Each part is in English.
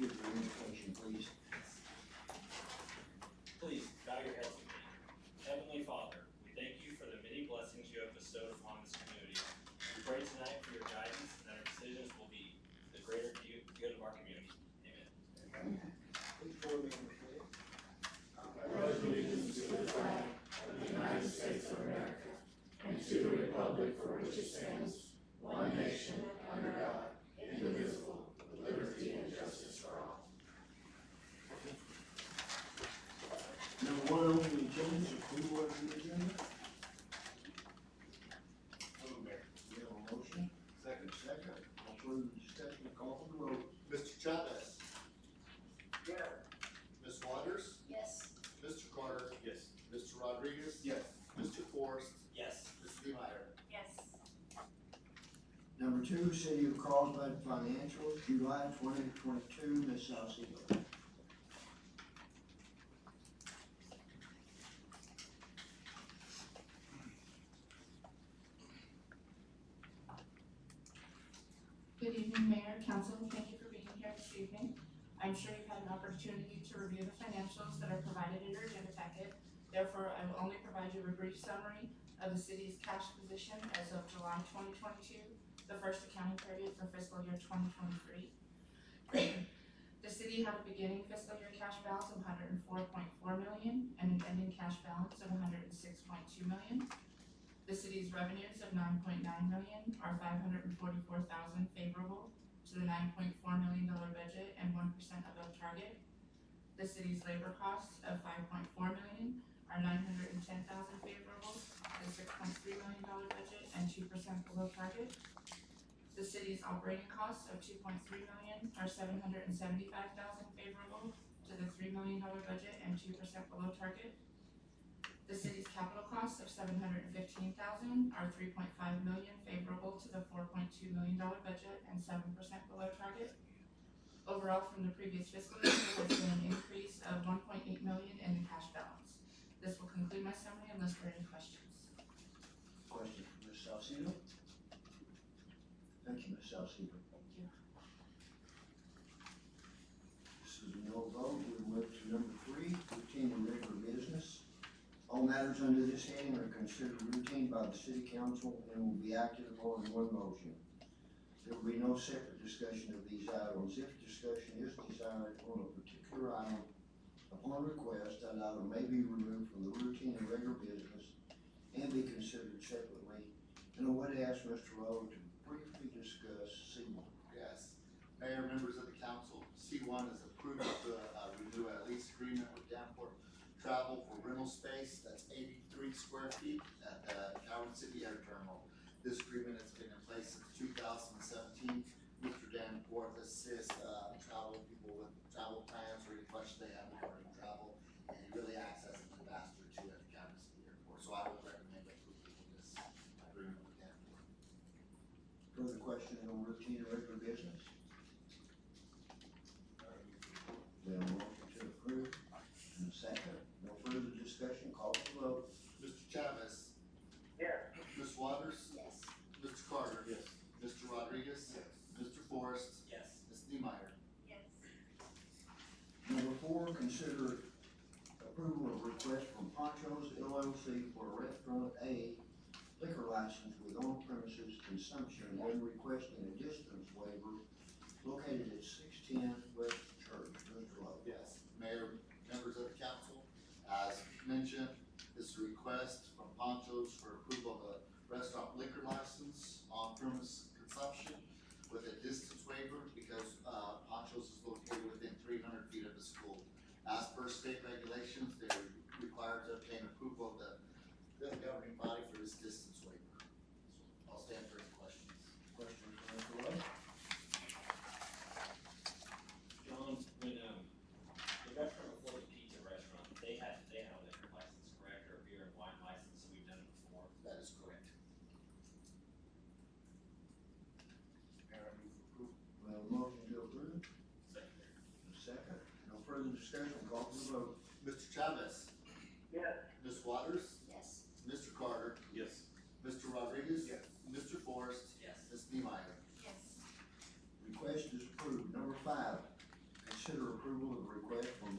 give your invocation, please. Please bow your heads with me. Heavenly Father, we thank you for the many blessings you have bestowed upon this community. We pray tonight for your guidance and that our decisions will be the greater good of our community. Amen. Please join me in the prayer. I pledge allegiance to the flag of the United States of America and to the republic for which it stands, one nation, under God, indivisible, with liberty and justice for all. Number one on the agenda is approval of the agenda. We have a motion. Second. No further discussion, call for the vote. Mr. Chavez. Yes. Ms. Waters. Yes. Mr. Carter. Yes. Mr. Rodriguez. Yes. Mr. Forrest. Yes. Ms. Niemeyer. Yes. Number two, City of Carlsbad Financials, July 2022, Ms. Salcedo. Good evening, Mayor, Council, thank you for being here this evening. I'm sure you've had an opportunity to review the financials that are provided in your agenda packet. Therefore, I will only provide you a brief summary of the city's cash position as of July 2022, the first accounting period for fiscal year 2023. The city had a beginning fiscal year cash balance of $104.4 million and an ending cash balance of $106.2 million. The city's revenues of $9.9 million are $544,000 favorable to the $9.4 million budget and 1% above target. The city's labor costs of $5.4 million are $910,000 favorable to the $6.3 million budget and 2% below target. The city's operating costs of $2.3 million are $775,000 favorable to the $3 million budget and 2% below target. The city's capital costs of $715,000 are $3.5 million favorable to the $4.2 million budget and 7% below target. Overall, from the previous fiscal year, there has been an increase of $1.8 million in the cash balance. This will conclude my summary unless there are any questions. Question from Ms. Salcedo. Thank you, Ms. Salcedo. Thank you. This is a no vote. We move to number three, routine and regular business. All matters under this heading are considered routine by the city council and will be acted upon in one motion. There will be no separate discussion of these items. If discussion is desired on a particular item upon request, that item may be removed from the routine and regular business and be considered separately. And I would ask Mr. Rowe to briefly discuss C1. Yes. Mayor, members of the council, C1 is approved to renew a lease agreement with Danforth Travel for rental space. That's 83 square feet at the Calvin City Air Terminal. This agreement has been in place since 2017. Mr. Danforth assists travel people with travel plans or any questions they have regarding travel, and he really acts as an ambassador to at the Calvin City Airport. So I would recommend approval of this agreement with Danforth. Further questions on routine and regular business? We have a motion to approve and a second. No further discussion, call for the vote. Mr. Chavez. Yes. Ms. Waters. Yes. Mr. Carter. Yes. Mr. Rodriguez. Yes. Mr. Forrest. Yes. Ms. Niemeyer. Yes. Number four, consider approval of request from Ponchos LLC for a restaurant A liquor license with on-premises consumption and requesting a distance waiver located at 610 West Church. Mr. Lowe. Yes. Mayor, members of the council, as mentioned, this is a request from Ponchos for approval of a restaurant liquor license on-premise consumption with a distance waiver because Ponchos is located within 300 feet of the school. As per state regulations, they're required to obtain approval of the governing body for this distance waiver. So I'll stand for any questions. Questions from Mr. Lowe? John, when the restaurant before the pizza restaurant, they had a liquor license, correct, or a beer and wine license, so we've done it before. That is correct. Mayor, I move for approval. We have a motion to approve. Second. A second. No further discussion, call for the vote. Mr. Chavez. Yes. Ms. Waters. Yes. Mr. Carter. Yes. Mr. Rodriguez. Yes. Mr. Forrest. Yes. Ms. Niemeyer. Yes. Request is approved. Number five,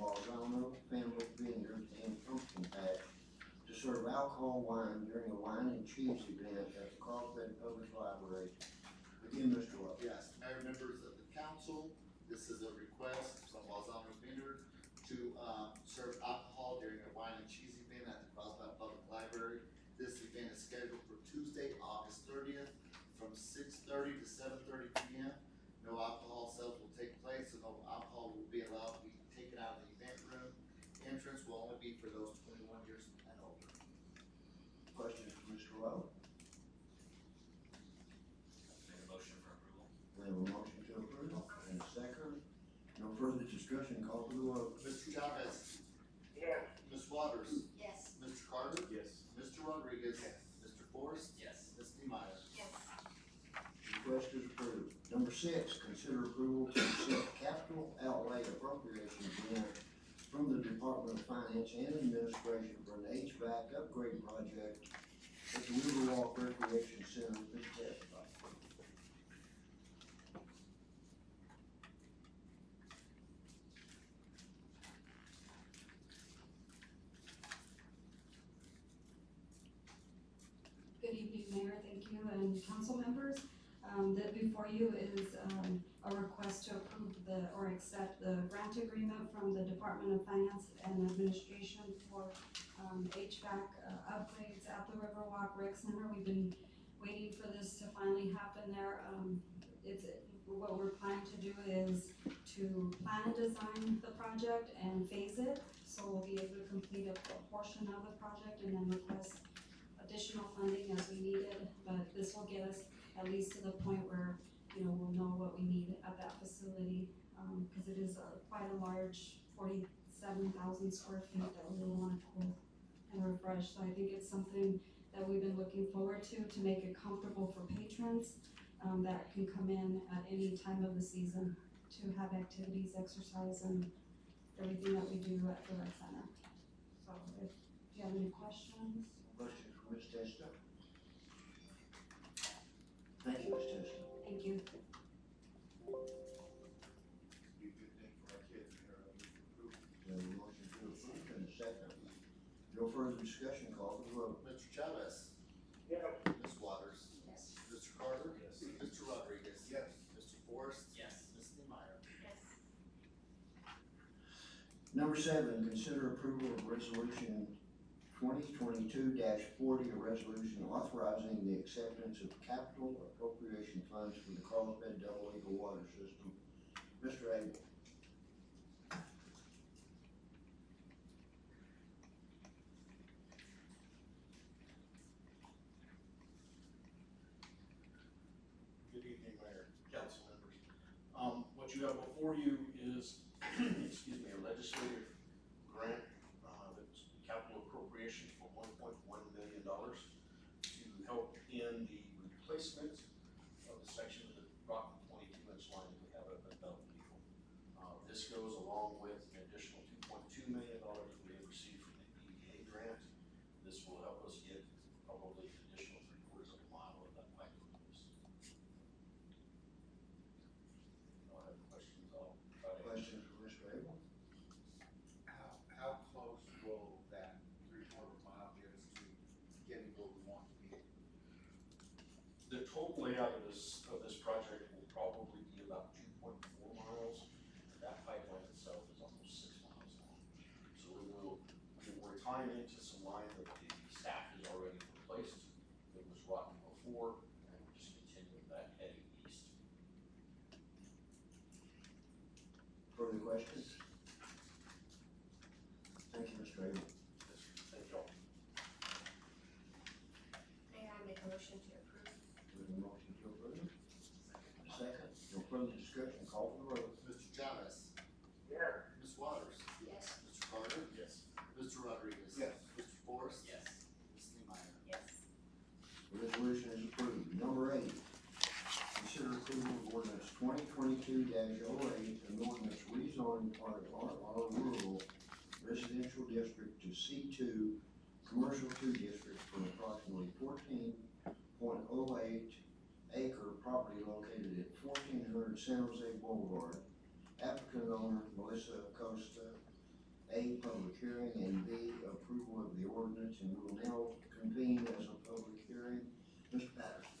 Balzano Family Vineyard and Pumpkin Patch to serve alcohol wine during a wine and cheese event at the Carlsbad Public Library. Again, Mr. Love. Yes, Mayor, members of the council, this is a request from Balzano Vineyard to, serve alcohol during a wine and cheese event at the Carlsbad Public Library. This event is scheduled for Tuesday, August 30th, from 6:30 to 7:30 p.m. No alcohol sales will take place, and no alcohol will be allowed to be taken out of the event room. Entrance will only be for those 21 years and older. Questions for Mr. Lowe? Make a motion for approval. We have a motion to approve and a second. No further discussion, call for the vote. Mr. Chavez. Yes. Ms. Waters. Yes. Mr. Carter. Yes. Mr. Rodriguez. Mr. Forrest. Yes. Ms. Neemeyer. Yes. Request is approved. Number 6, consider approval to accept capital outlay appropriation grant from the Department of Finance and Administration for an HVAC upgrade project at the Riverwalk Recreation Center. Please testify. Good evening, Mayor, thank you, and council members. That before you is, a request to approve or accept the grant agreement from the Department of Finance and Administration for, HVAC upgrades at the Riverwalk Rec Center. We've been waiting for this to finally happen there. What we're planning to do is to plan and design the project and phase it, so we'll be able to complete a portion of the project and then request additional funding as we need it, but this will get us at least to the point where, we'll know what we need at that facility, cause it is quite a large 47,000 square feet that we really wanna cool and refresh, so I think it's something that we've been looking forward to make it comfortable for patrons, that can come in at any time of the season to have activities, exercise, and everything that we do at the rec center. So if you have any questions? Questions for Ms. Testa? Thank you, Ms. Testa. Thank you. Be a good thing for our kids here. We have a motion to approve and a second. No further discussion, call for the vote. Mr. Chavez. Yes. Ms. Waters. Yes. Mr. Carter. Yes. Mr. Rodriguez. Yes. Mr. Forrest. Yes. Ms. Neemeyer. Yes. Number 7, consider approval of resolution 2022-40, a resolution authorizing the acceptance of capital appropriation funds for the Carlsbad Double Eagle Water System. Mr. Abel. Good evening, Mayor, council members. What you have before you is, excuse me, a legislative grant, that's capital appropriation for $1.1 million to help in the replacement of the section of the rotten 22-inch line that we have at Double Eagle. This goes along with an additional $2.2 million we have received from the EDA grant. This will help us get probably an additional 3/4 of a mile of that pipe replaced. No other questions, I'll try to answer. Questions for Mr. Abel? How close will that 3/4 mile get us to getting where we want to be? The total layout of this project will probably be about 2.4 miles. That pipeline itself is almost 6 miles long. So we're tying into some line that the staff has already replaced. It was rotten before, and we're just continuing that heading east. Further questions? Thank you, Mr. Abel. Thank y'all. Mayor, I make a motion to approve. We have a motion to approve. Second. No further discussion, call for the vote. Mr. Chavez. Yes. Ms. Waters. Yes. Mr. Carter. Yes. Mr. Rodriguez. Yes. Mr. Forrest. Yes. Ms. Neemeyer. Yes. The resolution is approved. Number 8, consider approval of ordinance 2022-08, an ordinance rezoning part of RR Rural Residential District to C2 Commercial 2 District for approximately 14.08 acre property located at 1400 San Jose Boulevard. Applicant owner Melissa Acosta, A, public hearing, and B, approval of the ordinance, and we will now convene as a public hearing. Mr. Patterson.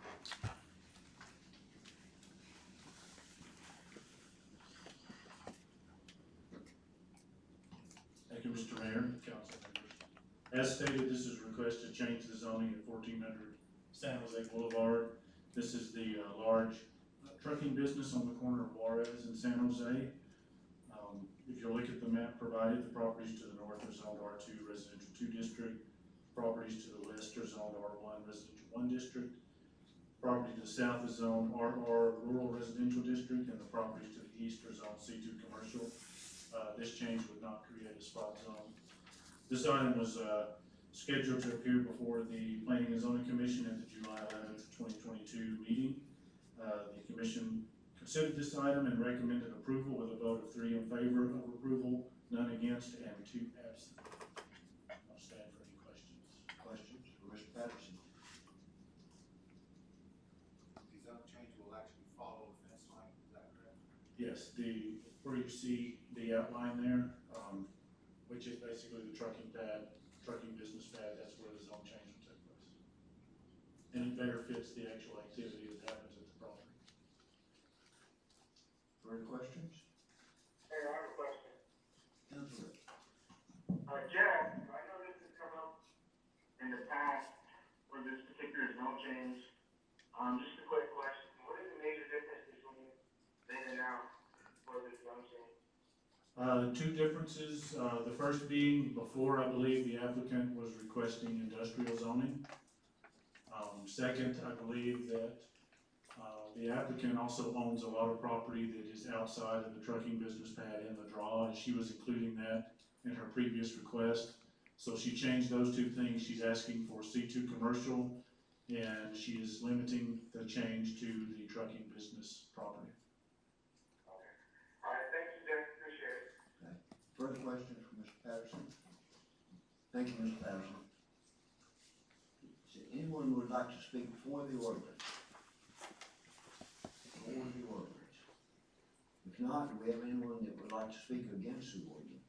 Thank you, Mr. Mayor, council members. As stated, this is a request to change the zoning at 1400 San Jose Boulevard. This is the large trucking business on the corner of Juarez and San Jose. If you look at the map provided, the properties to the north are zoned R2 Residential 2 District. Properties to the west are zoned R1 Residential 1 District. Property to the south is zoned RR Rural Residential District, and the properties to the east are zoned C2 Commercial. This change would not create a spot zone. This item was scheduled to appear before the Planning and Zoning Commission at the July 11th, 2022 meeting. The commission considered this item and recommended approval with a vote of 3 in favor of approval, none against, and 2 absent. I'll stand for any questions. Questions for Mr. Patterson? The zone change will actually follow the fence line, is that correct? Yes, where you see the outline there, which is basically the trucking business pad, that's where the zone change will take place. And it better fits the actual activity that happens at the property. Further questions? Hey, I have a question. Councilor. Jeff, I know this has come up in the past for this particular zone change. Just a quick question. What is the major difference between then and now for this zone change? 2 differences. The first being before, I believe the applicant was requesting industrial zoning. Second, I believe that the applicant also owns a lot of property that is outside of the trucking business pad in the draw, and she was including that in her previous request. So she changed those 2 things. She's asking for C2 commercial, and she is limiting the change to the trucking business property. Okay. All right, thank you, Jeff. Appreciate it. Further questions for Mr. Patterson? Thank you, Mr. Patterson. Is there anyone who would like to speak for the ordinance? For the ordinance. If not, do we have anyone that would like to speak against the ordinance?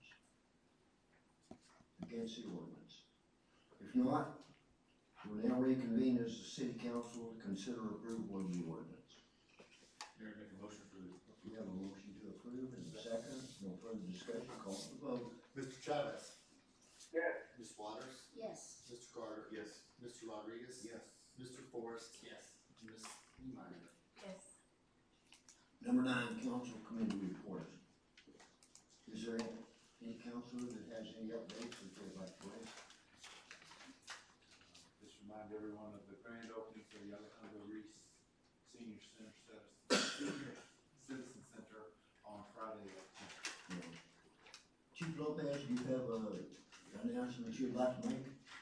Against the ordinance. If not, we'll now reconvene as the city council to consider approval of the ordinance. Mayor, make a motion for the. We have a motion to approve and a second. No further discussion. Call for the vote. Mr. Chavez? Yes. Ms. Waters? Yes. Mr. Carter? Yes. Mr. Rodriguez? Yes. Mr. Forrest? Yes. Ms. Meyer? Yes. Number 9, council committee reports. Is there any councilor that has any updates that they'd like to raise? Just remind everyone of the grand opening for the Alejandro Reese Senior Center, Citizen Center on Friday at 10. No. Chief Lopez, do you have an announcement you'd like to make?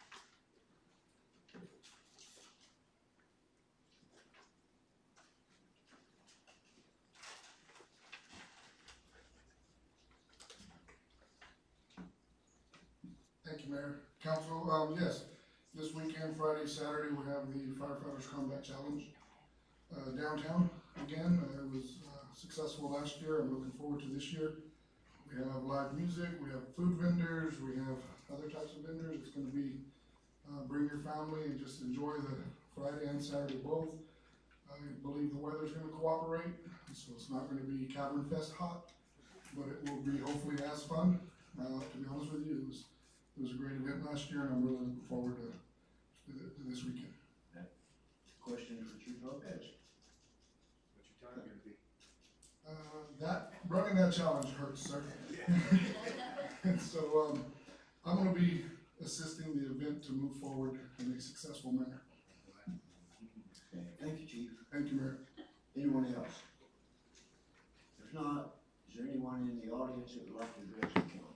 Thank you, Mayor. Council, yes, this weekend, Friday, Saturday, we have the Firefighters Combat Challenge downtown again. It was successful last year. I'm looking forward to this year. We have live music, we have food vendors, we have other types of vendors. It's going to be bring your family and just enjoy the Friday and Saturday both. I believe the weather's going to cooperate, so it's not going to be Cavern Fest hot, but it will be hopefully as fun. To be honest with you, it was a great event last year, and I'm really looking forward to this weekend. Question for Chief Lopez. What's your time gonna be? Running that challenge hurts, sir. And so, I'm gonna be assisting the event to move forward in a successful manner. Okay, thank you, Chief. Thank you, Mayor. Anyone else? If not, is there anyone in the audience that would like to address the council?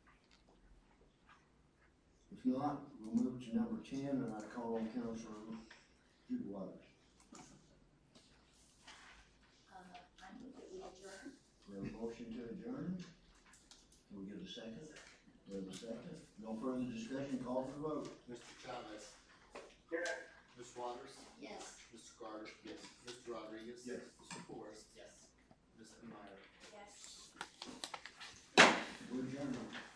If not, we'll move to number 10, and I call on Councilor Judy Waters. I move that we adjourn. We have a motion to adjourn. Can we get a second? We have a second. No further discussion, call for the vote. Mr. Chavez? Yes. Ms. Waters? Yes. Mr. Carter? Yes. Mr. Rodriguez? Yes. Mr. Forrest? Yes. Ms. Meyer? Yes. We're adjourned.